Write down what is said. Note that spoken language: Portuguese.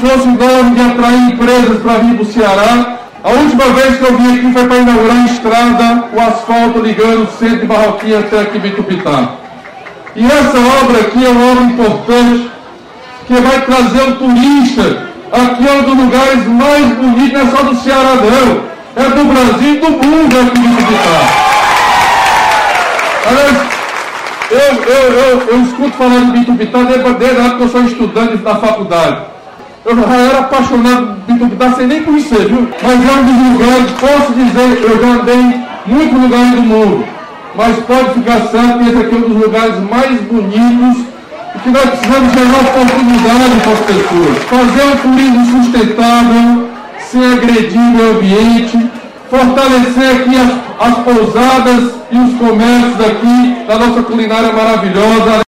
esforço enorme de atrair empresas para vir para o Ceará. A última vez que eu vim aqui foi para inaugurar a estrada, o asfalto ligando o centro de Barroquinha até aqui em Itupitá. E essa obra aqui é uma obra importante, que vai trazer o turista. Aqui é um dos lugares mais bonitos, não é só do Ceará não, é do Brasil e do mundo aqui em Itupitá. Aliás, eu escuto falar de Itupitá desde a época que eu sou estudante da faculdade. Eu já era apaixonado por Itupitá sem nem conhecer, viu? Mas é um dos lugares, posso dizer, eu já andei em muitos lugares do mundo, mas pode ficar certo que esse aqui é um dos lugares mais bonitos e que nós precisamos gerar oportunidade para as pessoas. Fazer um turismo sustentável, sem agredir o meio ambiente, fortalecer aqui as pousadas e os comércios aqui da nossa culinária maravilhosa.